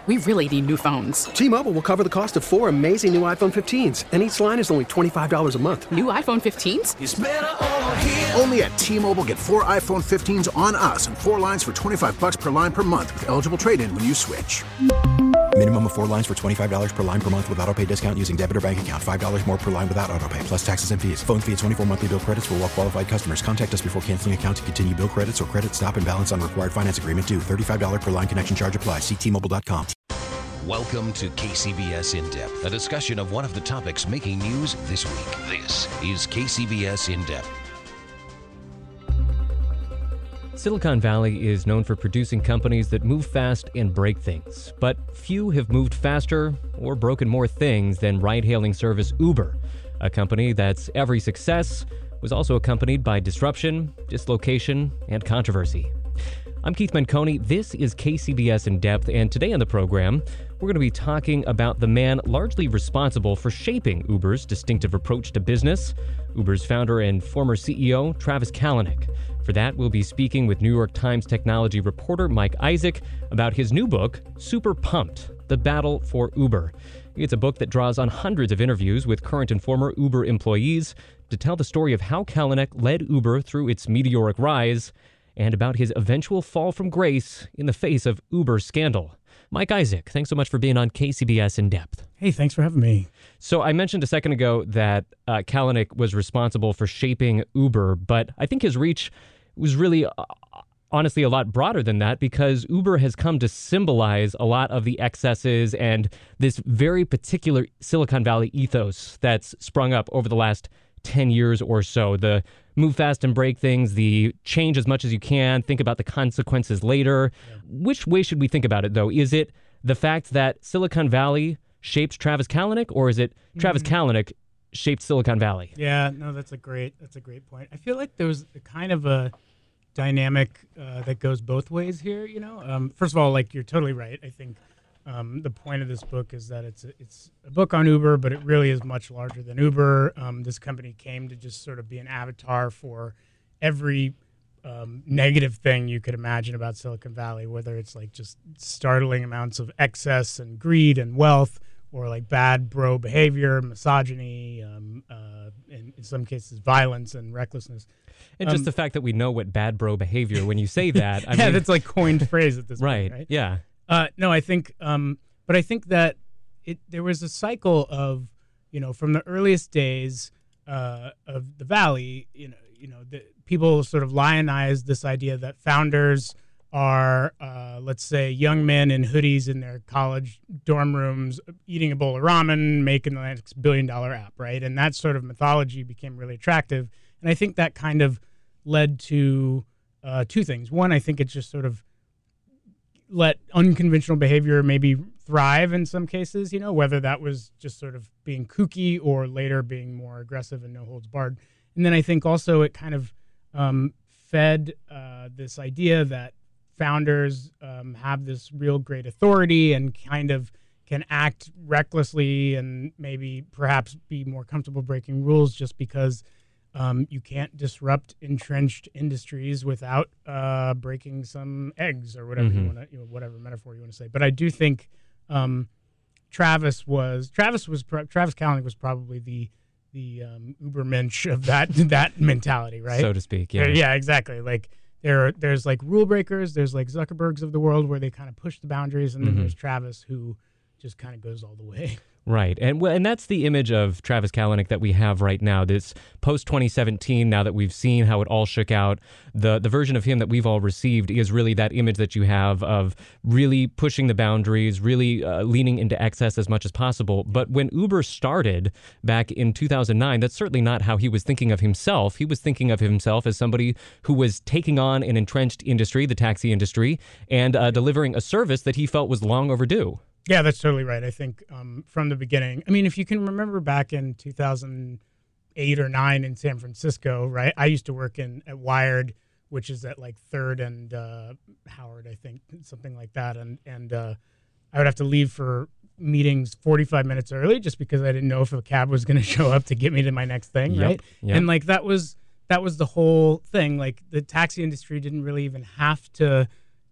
We really need new phones. T-Mobile will cover the cost of 4 amazing new iPhone 15s, and each line is only $25 a month. New iPhone 15s? It's better over here. Only at T-Mobile, get 4 iPhone 15s on us and 4 lines for $25 per line per month with eligible trade-in when you switch. Minimum of 4 lines for $25 per line per month with autopay discount using debit or bank account. $5 more per line without autopay, plus taxes and fees. Phone fee at 24 monthly bill credits for well-qualified customers. Contact us before canceling account to continue bill credits or credit stop and balance on required finance agreement due. $35 per line connection charge applies. See T-Mobile.com. Welcome to KCBS In Depth, a discussion of one of the topics making news this week. This is KCBS In Depth. Silicon Valley is known for producing companies that move fast and break things. But few have moved faster or broken more things than ride-hailing service Uber, a company that's every success was also accompanied by disruption, dislocation, and controversy. I'm Keith Menconi. This is KCBS In Depth, and today on the program, we're going to be talking about the man largely responsible for shaping Uber's distinctive approach to business, Uber's founder and former CEO, Travis Kalanick. For that, we'll be speaking with New York Times technology reporter Mike Isaac about his new book, Super Pumped: The Battle for Uber. It's a book that draws on hundreds of interviews with current and former Uber employees to tell the story of how Kalanick led Uber through its meteoric rise and about his eventual fall from grace in the face of Uber scandal. Mike Isaac, thanks so much for being on KCBS In Depth. Hey, thanks for having me. So I mentioned a second ago that Kalanick was responsible for shaping Uber, but I think his reach was really, honestly, a lot broader than that, because Uber has come to symbolize a lot of the excesses and this very particular Silicon Valley ethos that's sprung up over the last 10 years or so. The move fast and break things, the change as much as you can, think about the consequences later. Yeah. Which way should we think about it, though? Is it the fact that Silicon Valley shaped Travis Kalanick, or is it Travis Kalanick shaped Silicon Valley? Yeah, no, that's a great point. I feel like there was a kind of a dynamic that goes both ways here, you know? First of all, like, you're totally right. I think the point of this book is that it's a book on Uber, but it really is much larger than Uber. This company came to just sort of be an avatar for every negative thing you could imagine about Silicon Valley, whether it's like just startling amounts of excess and greed and wealth, or like bad bro behavior, misogyny, in some cases violence and recklessness. And just the fact that we know what bad bro behavior, when you say that, I mean, that's like coined phrase at this point, right? Yeah. No, I think, but I think that there was a cycle of, you know, from the earliest days of the Valley, people sort of lionized this idea that founders are, let's say, young men in hoodies in their college dorm rooms, eating a bowl of ramen, making the next $1 billion app, right? And that sort of mythology became really attractive. And I think that kind of led to two things. One, I think it just sort of let unconventional behavior maybe thrive in some cases, you know, whether that was just sort of being kooky or later being more aggressive and no holds barred. And then I think also it kind of fed this idea that founders have this real great authority and kind of can act recklessly and maybe perhaps be more comfortable breaking rules just because you can't disrupt entrenched industries without breaking some eggs or whatever you want to, whatever metaphor you want to say. But I do think Travis Kalanick was probably the Ubermensch of that mentality, right? So to speak, yeah. Yeah, exactly. Like there's like rule breakers, there's like Zuckerbergs of the world where they kind of push the boundaries, and then there's Travis who just kind of goes all the way. Right. And that's the image of Travis Kalanick that we have right now, this post-2017, now that we've seen how it all shook out. The version of him that we've all received is really that image that you have of really pushing the boundaries, really leaning into excess as much as possible. But when Uber started back in 2009, that's certainly not how he was thinking of himself. He was thinking of himself as somebody who was taking on an entrenched industry, the taxi industry, and delivering a service that he felt was long overdue. Yeah, that's totally right. I think from the beginning, I mean, if you can remember back in 2008 or 9 in San Francisco, right? I used to work at Wired, which is at like 3rd and Howard, I think, something like that. And I would have to leave for meetings 45 minutes early just because I didn't know if a cab was going to show up to get me to my next thing, right? Yep. And like that was the whole thing. Like the taxi industry didn't really even have to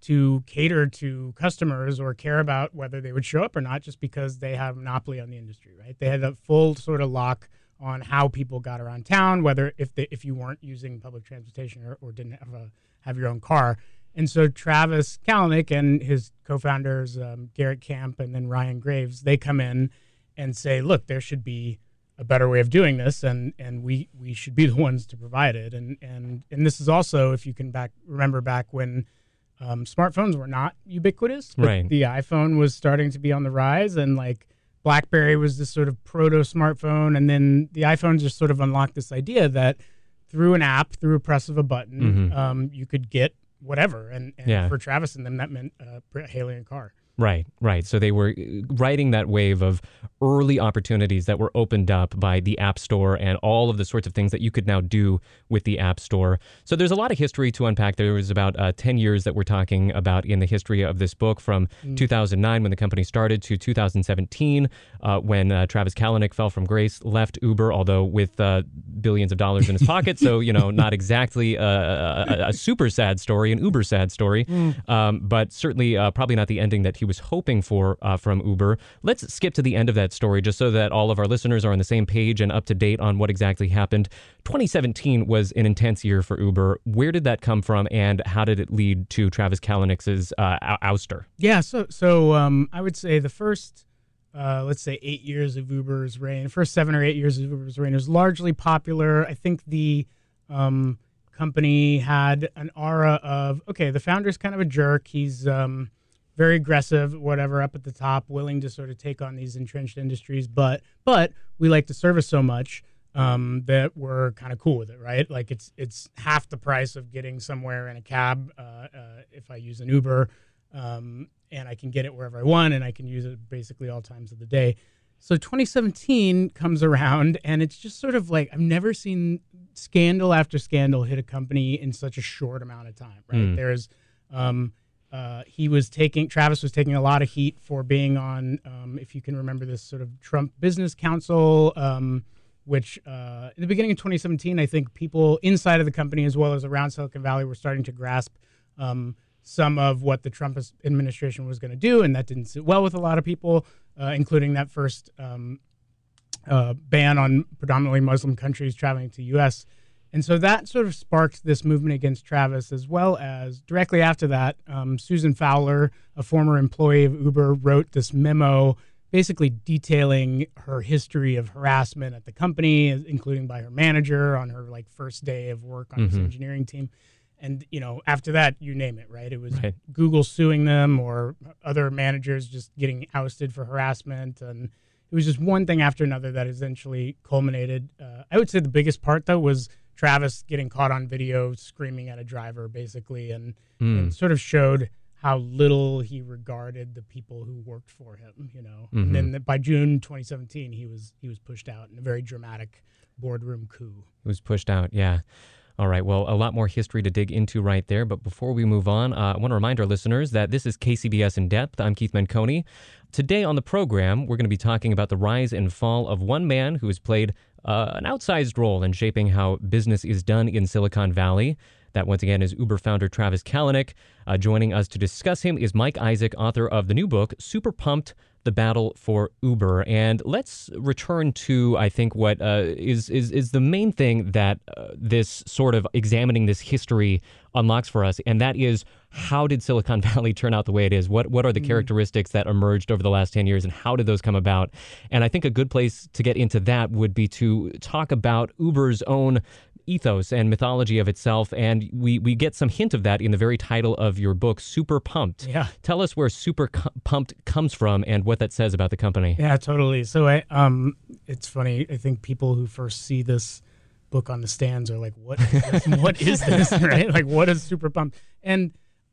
to cater to customers or care about whether they would show up or not, just because they have a monopoly on the industry, right? They had a full sort of lock on how people got around town, whether if you weren't using public transportation or didn't have your own car. And so Travis Kalanick and his co-founders, Garrett Camp and then Ryan Graves, they come in and say, look, there should be a better way of doing this, and we should be the ones to provide it. And this is also, if you can remember back when smartphones were not ubiquitous, but right. the iPhone was starting to be on the rise, and like BlackBerry was this sort of proto smartphone, and then the iPhone just sort of unlocked this idea that through an app, through a press of a button, you could get whatever. And for Travis and them, that meant hailing a car. Right. So they were riding that wave of early opportunities that were opened up by the App Store and all of the sorts of things that you could now do with the App Store. So there's a lot of history to unpack. There was about 10 years that we're talking about in the history of this book, from 2009 when the company started to 2017 when Travis Kalanick fell from grace, left Uber, although with billions of dollars in his pocket. So, not exactly a super sad story, an Uber sad story, but certainly probably not the ending that he was hoping for from Uber. Let's skip to the end of that story just so that all of our listeners are on the same page and up to date on what exactly happened. 2017 was an intense year for Uber. Where did that come from, and how did it lead to Travis Kalanick's ouster? Yeah, so I would say the first, let's say 8 years of Uber's reign, first 7 or 8 years of Uber's reign was largely popular. I think the company had an aura of, okay, the founder's kind of a jerk. He's very aggressive, whatever, up at the top, willing to sort of take on these entrenched industries. But we like the service so much that we're kind of cool with it, right? Like it's half the price of getting somewhere in a cab if I use an Uber, and I can get it wherever I want, and I can use it basically all times of the day. So 2017 comes around, and it's just sort of like I've never seen scandal after scandal hit a company in such a short amount of time, right? There's Travis was taking a lot of heat for being on, if you can remember, this sort of Trump Business Council, which in the beginning of 2017, I think people inside of the company as well as around Silicon Valley were starting to grasp some of what the Trump administration was going to do, and that didn't sit well with a lot of people, including that first ban on predominantly Muslim countries traveling to the U.S., and so that sort of sparked this movement against Travis, as well as directly after that, Susan Fowler, a former employee of Uber, wrote this memo basically detailing her history of harassment at the company, including by her manager on her first day of work on his engineering team. And, after that, you name it, right? It was Google suing them or other managers just getting ousted for harassment. And it was just one thing after another that eventually culminated. I would say the biggest part, though, was Travis getting caught on video screaming at a driver, basically, and sort of showed how little he regarded the people who worked for him, And then by June 2017, he was pushed out in a very dramatic boardroom coup. He was pushed out, yeah. All right, well, a lot more history to dig into right there. But before we move on, I want to remind our listeners that this is KCBS In Depth. I'm Keith Menconi. Today on the program, we're going to be talking about the rise and fall of one man who has played an outsized role in shaping how business is done in Silicon Valley. That, once again, is Uber founder Travis Kalanick. Joining us to discuss him is Mike Isaac, author of the new book, Super Pumped, The Battle for Uber. And let's return to, I think, what is the main thing that this sort of examining this history unlocks for us, and that is, how did Silicon Valley turn out the way it is? What are the characteristics that emerged over the last 10 years, and how did those come about? And I think a good place to get into that would be to talk about Uber's own ethos and mythology of itself, and we get some hint of that in the very title of your book, Super Pumped. Yeah. Tell us where Super Pumped comes from and what that says about the company. Yeah, totally. So it's funny. I think people who first see this book on the stands are like, what is this, right? Like, what is Super Pumped? And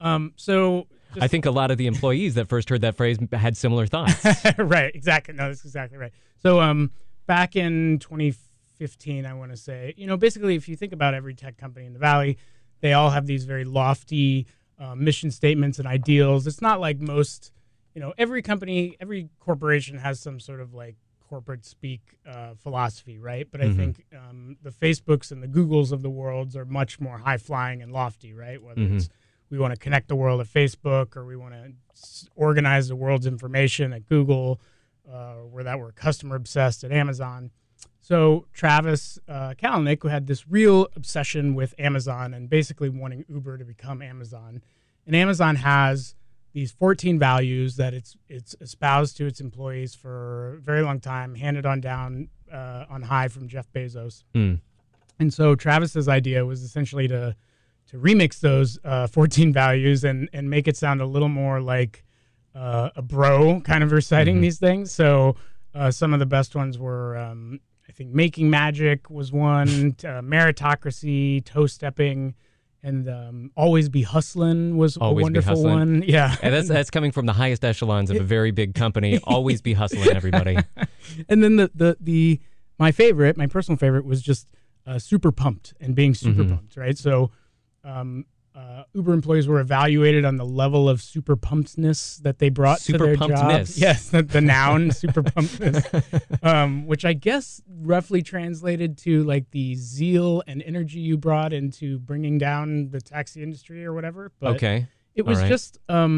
I think a lot of the employees that first heard that phrase had similar thoughts. Right, exactly. No, that's exactly right. So back in 2015, I want to say, basically, if you think about every tech company in the Valley, they all have these very lofty mission statements and ideals. It's not like most, every company, every corporation has some sort of corporate speak philosophy, right? But I think the Facebooks and the Googles of the world are much more high-flying and lofty, right? Whether it's we want to connect the world at Facebook, or we want to organize the world's information at Google, we're customer obsessed at Amazon. So Travis Kalanick had this real obsession with Amazon and basically wanting Uber to become Amazon. And Amazon has these 14 values that it's espoused to its employees for a very long time, handed on down on high from Jeff Bezos. And so Travis's idea was essentially to remix those 14 values and make it sound a little more like a bro kind of reciting these things. So some of the best ones were, I think, making magic was one, meritocracy, toe-stepping, and always be hustling was Always a wonderful be hustling. one. Yeah. And that's coming from the highest echelons of a very big company. Always be hustling, everybody. And then my personal favorite was just super pumped and being super pumped, right? So Uber employees were evaluated on the level of super pumpedness that they brought to their jobs. Yes, the noun super pumpedness, which I guess roughly translated to like the zeal and energy you brought into bringing down the taxi industry or whatever. But Okay. it was All right. just,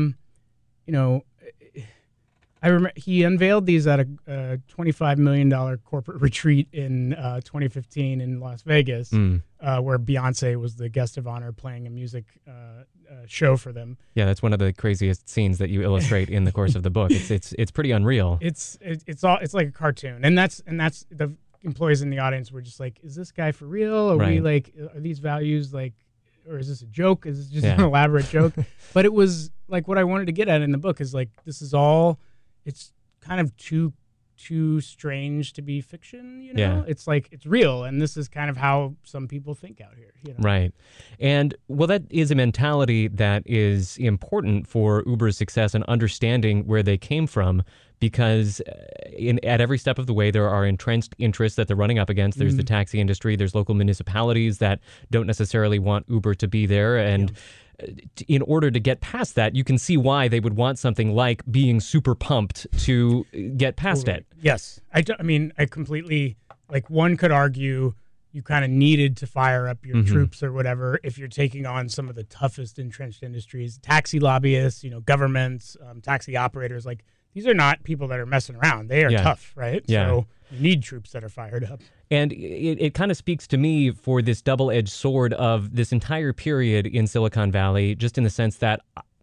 I remember he unveiled these at a $25 million corporate retreat in 2015 in Las Vegas, where Beyonce was the guest of honor playing a music show for them. Yeah, that's one of the craziest scenes that you illustrate in the course of the book. It's pretty unreal. It's like a cartoon, and that's the employees in the audience were just like, is this guy for real? Are we like, are these values like, or is this a joke? Is this just an elaborate joke? But it was like what I wanted to get at in the book is like, this is all. It's kind of too strange to be fiction, you know? Yeah. It's like, it's real, and this is kind of how some people think out here, you know? Right. And, well, that is a mentality that is important for Uber's success and understanding where they came from, because at every step of the way, there are entrenched interests that they're running up against. There's the taxi industry. There's local municipalities that don't necessarily want Uber to be there. And in order to get past that, you can see why they would want something like being super pumped to get past it. Yes. I completely, like, one could argue you kind of needed to fire up your troops or whatever if you're taking on some of the toughest entrenched industries, taxi lobbyists, governments, taxi operators. Like, these are not people that are messing around. They are tough, right? Yeah. So you need troops that are fired up. And it kind of speaks to me for this double-edged sword of this entire period in Silicon Valley, just in the sense that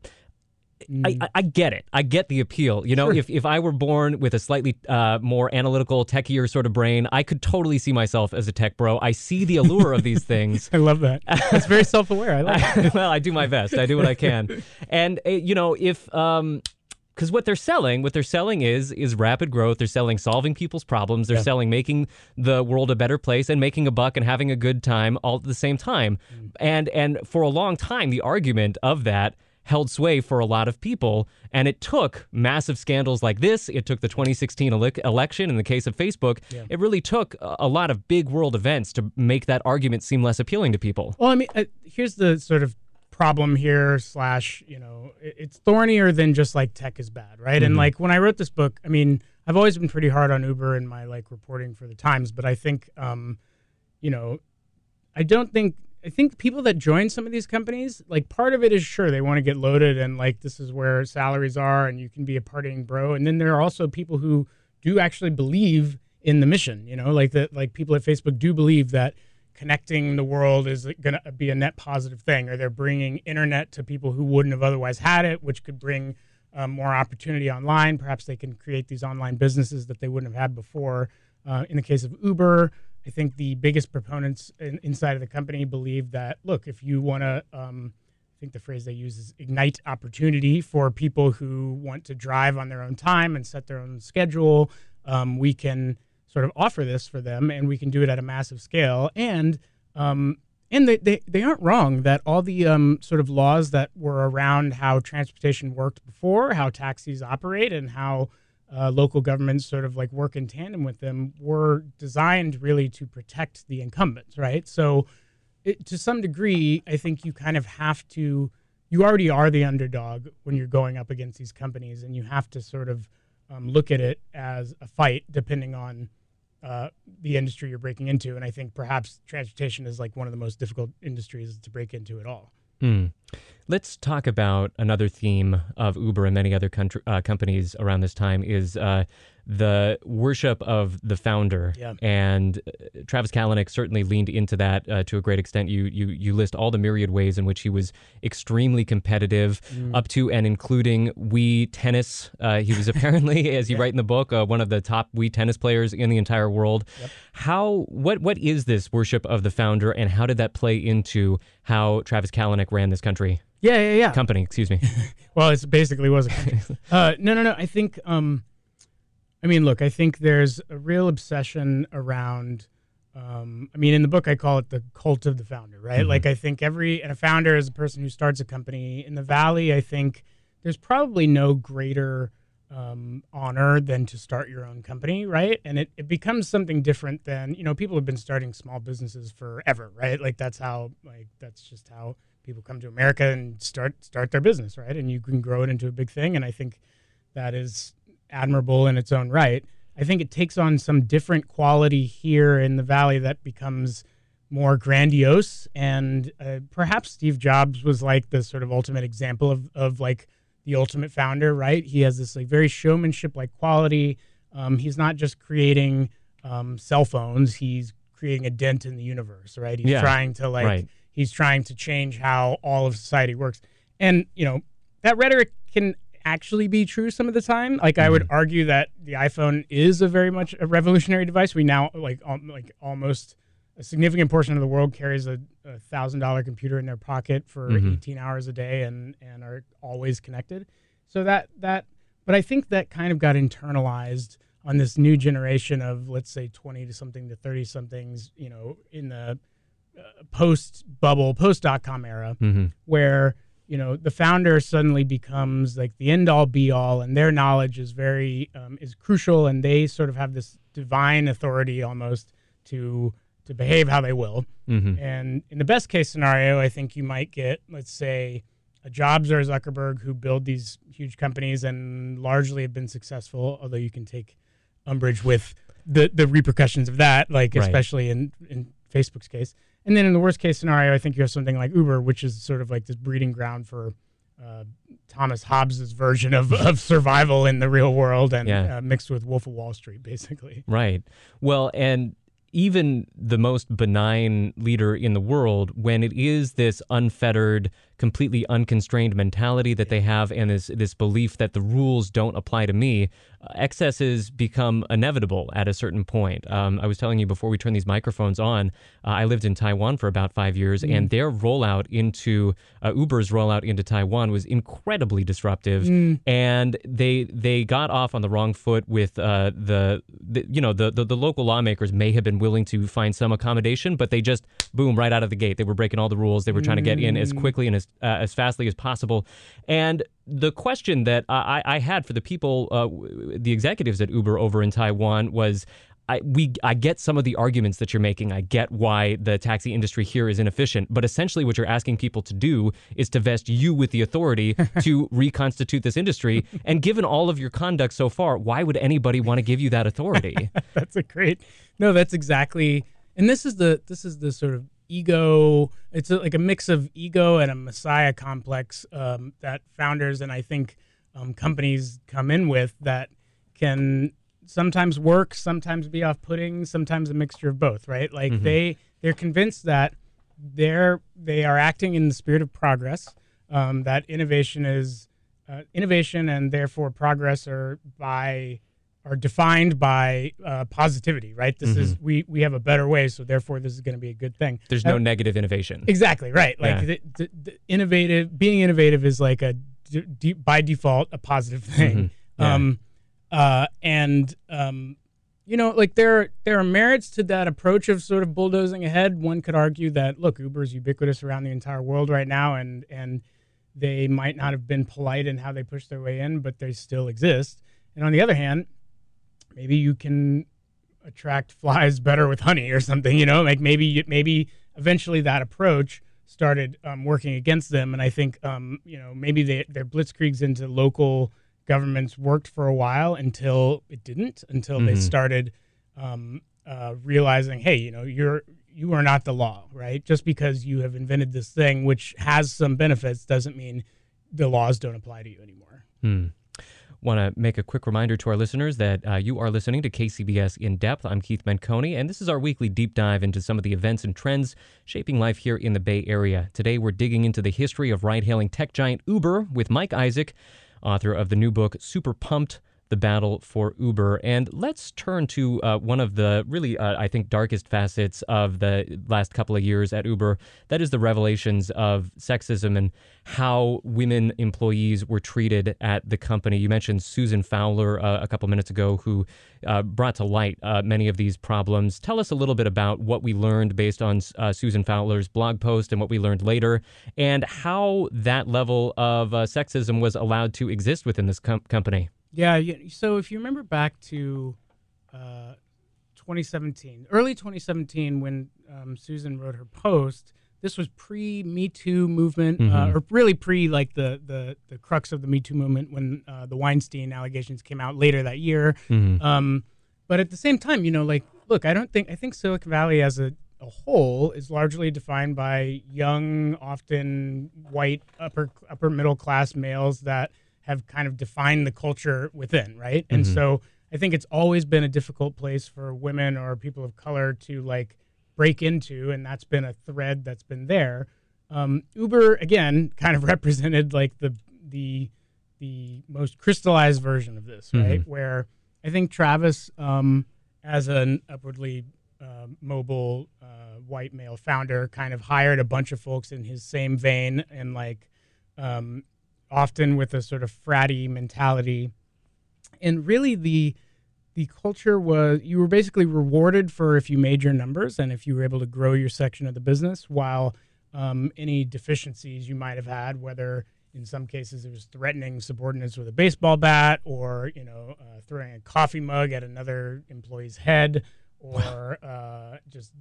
I get it. I get the appeal. Sure. If I were born with a slightly more analytical, techier sort of brain, I could totally see myself as a tech bro. I see the allure of these things. I love that. That's very self-aware. I like it. Well, I do my best. I do what I can. And, if... Because what they're selling is rapid growth. They're selling solving people's problems. They're selling making the world a better place and making a buck and having a good time all at the same time. And for a long time, the argument of that held sway for a lot of people. And it took massive scandals like this. It took the 2016 election in the case of Facebook. Yeah. It really took a lot of big world events to make that argument seem less appealing to people. Well, here's the sort of problem here / it's thornier than just like tech is bad, right? And like when I wrote this book, I've always been pretty hard on Uber in my like reporting for the Times, but I think I think people that join some of these companies, like part of it is sure they want to get loaded and like this is where salaries are and you can be a partying bro, and then there are also people who do actually believe in the mission, like people at Facebook do believe that connecting the world is going to be a net positive thing, or they're bringing internet to people who wouldn't have otherwise had it, which could bring more opportunity online. Perhaps they can create these online businesses that they wouldn't have had before. In the case of Uber, I think the biggest proponents inside of the company believe that, look, if you want to, I think the phrase they use is ignite opportunity for people who want to drive on their own time and set their own schedule, we can sort of offer this for them, and we can do it at a massive scale. And they aren't wrong that all the sort of laws that were around how transportation worked before, how taxis operate, and how local governments sort of like work in tandem with them were designed really to protect the incumbents, right? So to some degree, I think you kind of have to, you already are the underdog when you're going up against these companies, and you have to sort of look at it as a fight depending on the industry you're breaking into. And I think perhaps transportation is like one of the most difficult industries to break into at all. Let's talk about another theme of Uber and many other companies around this time is the worship of the founder. Yeah. And Travis Kalanick certainly leaned into that to a great extent. You list all the myriad ways in which he was extremely competitive, up to and including Wii tennis. He was apparently, as you write in the book, one of the top Wii tennis players in the entire world. Yep. What is this worship of the founder, and how did that play into how Travis Kalanick ran this country? Yeah. Company, excuse me. Well, it basically was a company. No. I think, look, I think there's a real obsession around, in the book I call it the cult of the founder, right? Like I think and a founder is a person who starts a company. In the Valley, I think there's probably no greater honor than to start your own company, right? And it becomes something different than, people have been starting small businesses forever, right? Like that's just how people come to America and start their business, right? And you can grow it into a big thing. And I think that is admirable in its own right. I think it takes on some different quality here in the Valley that becomes more grandiose. And perhaps Steve Jobs was like the sort of ultimate example of like the ultimate founder, right? He has this like very showmanship-like quality. He's not just creating cell phones. He's creating a dent in the universe, right? He's trying to He's trying to change how all of society works. And, that rhetoric can actually be true some of the time. Like I would argue that the iPhone is a very much a revolutionary device. We now almost a significant portion of the world carries a $1,000 computer in their pocket for 18 hours a day and are always connected. So but I think that kind of got internalized on this new generation of, let's say, 20 to something to 30 somethings, in the post-bubble, post-dot-com era, where, the founder suddenly becomes like the end-all be-all, and their knowledge is very is crucial, and they sort of have this divine authority almost to behave how they will. And in the best-case scenario, I think you might get, let's say, a Jobs or a Zuckerberg who build these huge companies and largely have been successful, although you can take umbrage with the repercussions of that, like especially in Facebook's case. And then in the worst case scenario, I think you have something like Uber, which is sort of like this breeding ground for Thomas Hobbes's version of survival in the real world and mixed with Wolf of Wall Street, basically. Right. Well, and even the most benign leader in the world, when it is this unfettered, completely unconstrained mentality that they have and this belief that the rules don't apply to me, excesses become inevitable at a certain point. I was telling you before we turned these microphones on, I lived in Taiwan for about 5 years, and their rollout into Uber's rollout into Taiwan was incredibly disruptive, and they got off on the wrong foot with the local lawmakers may have been willing to find some accommodation, but they just boom right out of the gate. They were breaking all the rules. They were trying to get in as quickly and as fastly as possible. And the question that I had for the people, the executives at Uber over in Taiwan was, I get some of the arguments that you're making. I get why the taxi industry here is inefficient. But essentially what you're asking people to do is to vest you with the authority to reconstitute this industry. And given all of your conduct so far, why would anybody want to give you that authority? That's exactly. And this is the sort of ego. It's like a mix of ego and a messiah complex that founders and I think companies come in with that can sometimes work, sometimes be off-putting, sometimes a mixture of both, right? Like they're convinced that they are acting in the spirit of progress, that innovation and therefore progress are defined by positivity, right? This is we have a better way, so therefore this is going to be a good thing. There's no negative innovation. Exactly right. Like being innovative is like by default a positive thing. Like there are merits to that approach of sort of bulldozing ahead. One could argue that, look, Uber is ubiquitous around the entire world right now, and they might not have been polite in how they push their way in, but they still exist. And on the other hand, maybe you can attract flies better with honey or something, like maybe eventually that approach started working against them. And I think, maybe their blitzkriegs into local governments worked for a while until it didn't, until they started realizing, hey, you are not the law, right? Just because you have invented this thing which has some benefits doesn't mean the laws don't apply to you anymore. Want to make a quick reminder to our listeners that you are listening to KCBS In Depth. I'm Keith Menconi, and this is our weekly deep dive into some of the events and trends shaping life here in the Bay Area. Today, we're digging into the history of ride-hailing tech giant Uber with Mike Isaac, author of the new book, Super Pumped: The Battle for Uber. And let's turn to one of the really, I think, darkest facets of the last couple of years at Uber. That is the revelations of sexism and how women employees were treated at the company. You mentioned Susan Fowler a couple minutes ago, who brought to light many of these problems. Tell us a little bit about what we learned based on Susan Fowler's blog post and what we learned later, and how that level of sexism was allowed to exist within this company. Yeah, so if you remember back to 2017, early 2017, when Susan wrote her post, this was pre-Me Too movement, or really pre like the crux of the Me Too movement when the Weinstein allegations came out later that year. But at the same time, look, I think Silicon Valley as a whole is largely defined by young, often white, upper middle class males that have kind of defined the culture within, right? And so I think it's always been a difficult place for women or people of color to like break into, and that's been a thread that's been there. Uber, again, kind of represented like the most crystallized version of this, right? Where I think Travis, as an upwardly mobile white male founder, kind of hired a bunch of folks in his same vein and like often with a sort of fratty mentality. And really the culture was, you were basically rewarded for if you made your numbers and if you were able to grow your section of the business, while any deficiencies you might have had, whether in some cases it was threatening subordinates with a baseball bat, or throwing a coffee mug at another employee's head, or just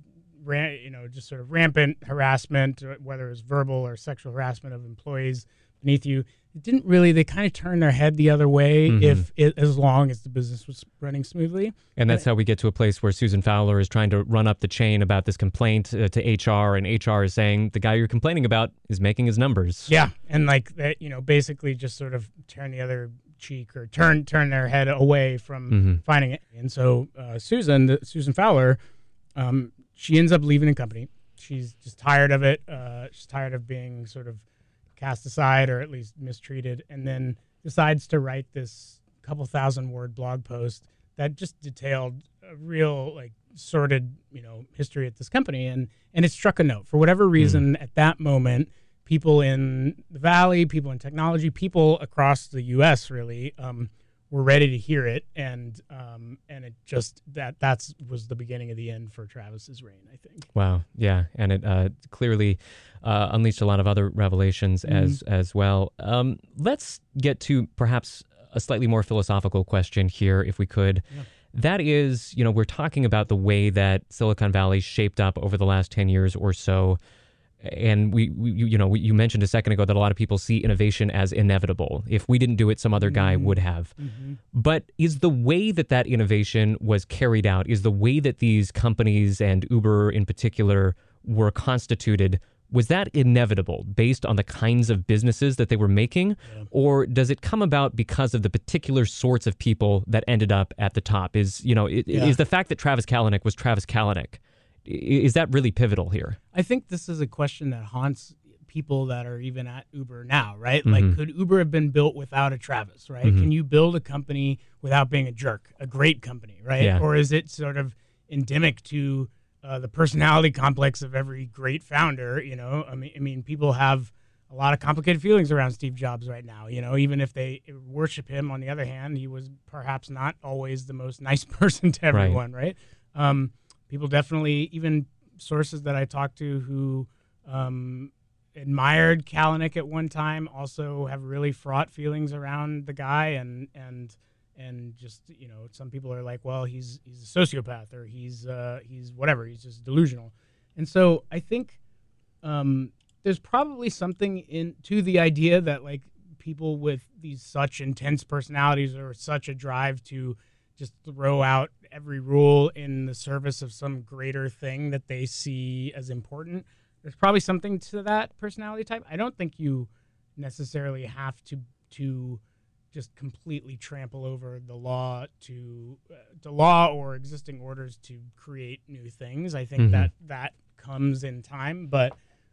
sort of rampant harassment, whether it was verbal or sexual harassment of employees beneath you. They kind of turned their head the other way as long as the business was running smoothly. And that's how we get to a place where Susan Fowler is trying to run up the chain about this complaint to HR, and HR is saying the guy you're complaining about is making his numbers. Yeah, and like that, basically just sort of turn the other cheek or turn their head away from finding it. And so Susan Fowler, she ends up leaving the company. She's just tired of it. She's tired of being sort of cast aside or at least mistreated, and then decides to write this couple 1,000-word blog post that just detailed a real like sordid history at this company, and it struck a note. For whatever reason, at that moment, people in the Valley, people in technology, people across the U.S. really were ready to hear it, and it just that was the beginning of the end for Travis's reign, I think. Wow, yeah, and it clearly unleashed a lot of other revelations as well. Let's get to perhaps a slightly more philosophical question here, if we could. Yeah. That is, we're talking about the way that Silicon Valley shaped up over the last 10 years or so. And you mentioned a second ago that a lot of people see innovation as inevitable. If we didn't do it, some other guy would have. But is the way that innovation was carried out, is the way that these companies and Uber in particular were constituted, was that inevitable based on the kinds of businesses that they were making? Yeah. Or does it come about because of the particular sorts of people that ended up at the top? Is the fact that Travis Kalanick was Travis Kalanick, is that really pivotal here? I think this is a question that haunts people that are even at Uber now, right? Like, could Uber have been built without a Travis, right? Can you build a company without being a jerk, a great company, right? Yeah. Or is it sort of endemic to the personality complex of every great founder? I mean, people have a lot of complicated feelings around Steve Jobs right now. Even if they worship him, on the other hand, he was perhaps not always the most nice person to everyone, right? People definitely, even sources that I talked to who admired Kalanick at one time, also have really fraught feelings around the guy, and just some people are like, well, he's a sociopath, or he's whatever, he's just delusional. And so I think there's probably something to the idea that like people with these such intense personalities or such a drive to just throw out every rule in the service of some greater thing that they see as important. There's probably something to that personality type. I don't think you necessarily have to just completely trample over the law or existing orders to create new things. I think that comes in time, but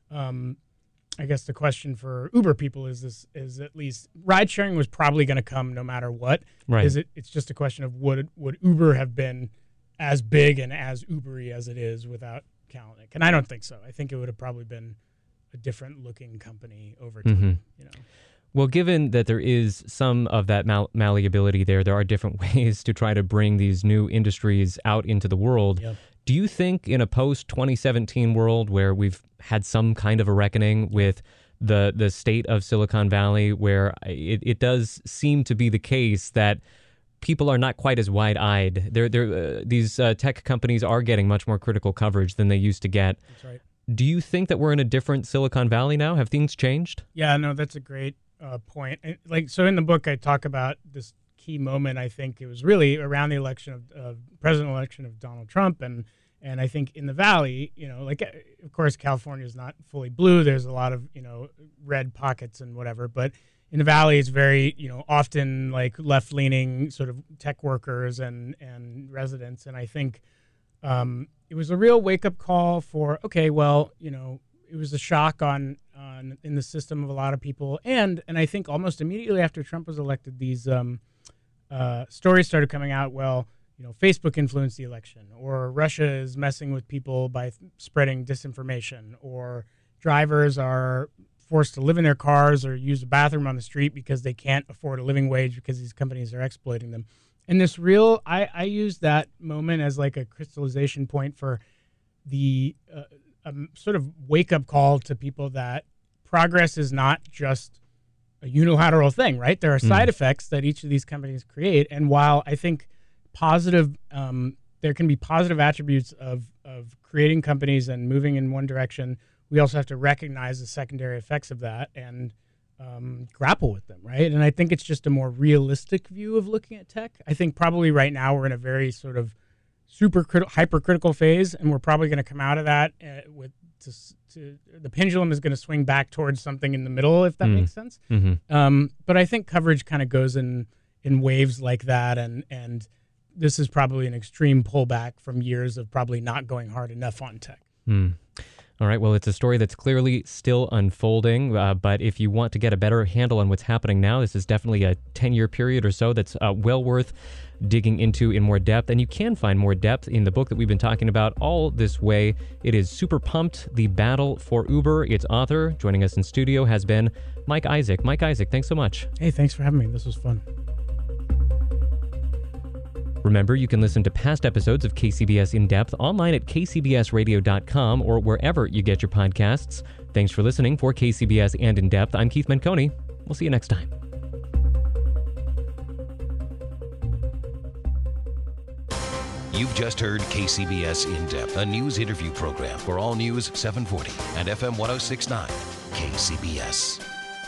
I guess the question for Uber people is at least ride sharing was probably going to come no matter what. Right. It's just a question of would Uber have been as big and as Ubery as it is without Kalanick? And I don't think so. I think it would have probably been a different looking company over time. Well, given that there is some of that malleability there are different ways to try to bring these new industries out into the world. Yep. Do you think in a post-2017 world where we've had some kind of a reckoning with the state of Silicon Valley, where it does seem to be the case that people are not quite as wide-eyed, these tech companies are getting much more critical coverage than they used to get. That's right. Do you think that we're in a different Silicon Valley now? Have things changed? Yeah, no, that's a great point. So in the book, I talk about this key moment. I think it was really around the election of presidential election of Donald Trump, and I think in the Valley, of course, California is not fully blue. There's a lot of red pockets and whatever, but in the Valley, it's very often like left-leaning sort of tech workers and residents, and I think it was a real wake-up call for it was a shock on in the system of a lot of people, and I think almost immediately after Trump was elected, these stories started coming out. Well, Facebook influenced the election, or Russia is messing with people by spreading disinformation, or drivers are forced to live in their cars or use a bathroom on the street because they can't afford a living wage because these companies are exploiting them. And this I use that moment as like a crystallization point for the sort of wake-up call to people that progress is not just a unilateral thing, right? There are side effects that each of these companies create, and while I think there can be positive attributes of creating companies and moving in one direction, we also have to recognize the secondary effects of that and grapple with them, right? And I think it's just a more realistic view of looking at tech. I think probably right now we're in a very sort of hypercritical phase, and we're probably going to come out of that the pendulum is going to swing back towards something in the middle, if that makes sense. But I think coverage kind of goes in waves like that, and this is probably an extreme pullback from years of probably not going hard enough on tech. All right, well, it's a story that's clearly still unfolding, but if you want to get a better handle on what's happening now, this is definitely a 10-year period or so that's well worth digging into in more depth, and you can find more depth in the book that we've been talking about all this way. It is Super Pumped, The Battle for Uber. Its author, joining us in studio, has been Mike Isaac. Mike Isaac, thanks so much. Hey, thanks for having me. This was fun. Remember, you can listen to past episodes of KCBS In Depth online at kcbsradio.com or wherever you get your podcasts. Thanks for listening. For KCBS and In Depth, I'm Keith Menconi. We'll see you next time. You've just heard KCBS In Depth, a news interview program for All News 740 and FM 106.9, KCBS.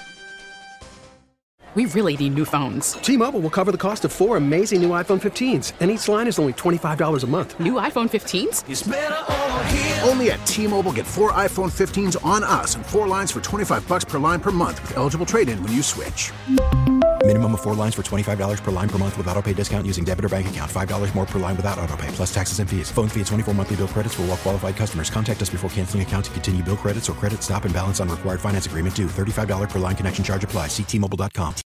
We really need new phones. T-Mobile will cover the cost of 4 amazing new iPhone 15s, and each line is only $25 a month. New iPhone 15s? It's better over here. Only at T-Mobile, get 4 iPhone 15s on us and 4 lines for $25 per line per month with eligible trade-in when you switch. Minimum of 4 lines for $25 per line per month with autopay discount using debit or bank account. $5 more per line without autopay, plus taxes and fees. Phone fee at 24 monthly bill credits for well-qualified customers. Contact us before canceling account to continue bill credits or credit stop and balance on required finance agreement due. $35 per line connection charge applies. See T-Mobile.com.